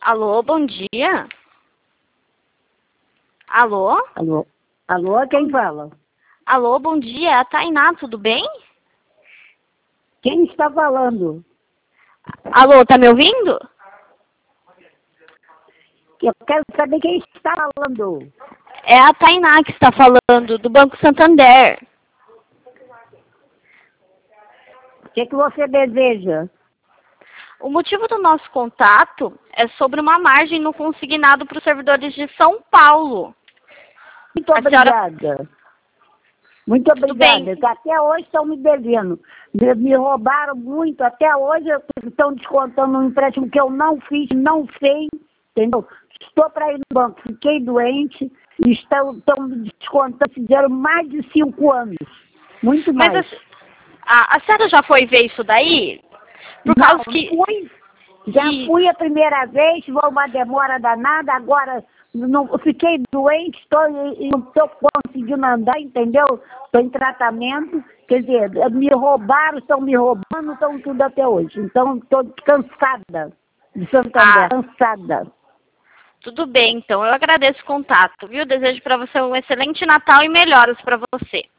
Alô, bom dia. Alô? Alô? Alô, quem fala? Alô, bom dia. É a Tainá, tudo bem? Quem está falando? Alô, tá me ouvindo? Eu quero saber quem está falando. É a Tainá que está falando, do Banco Santander. O que você deseja? O motivo do nosso contato é sobre uma margem no consignado para os servidores de São Paulo. Muito A senhora... obrigada. Muito Tudo bem. obrigada. Que até hoje estão me devendo. Me roubaram muito. Até hoje estão descontando um empréstimo que eu não fiz, não sei. Entendeu? Estou para ir no banco. Fiquei doente. E estão me descontando. Fizeram mais de 5 anos. Muito mais. Mas a senhora já foi ver isso daí? Por causa que... Já fui a primeira vez, foi uma demora danada, agora não, fiquei doente, não estou conseguindo andar, entendeu? Estou em tratamento, quer dizer, me roubaram, estão me roubando, estão tudo até hoje. Então, estou cansada de Santander, cansada. Tudo bem, então. Eu agradeço o contato, viu? Desejo para você um excelente Natal e melhoras para você.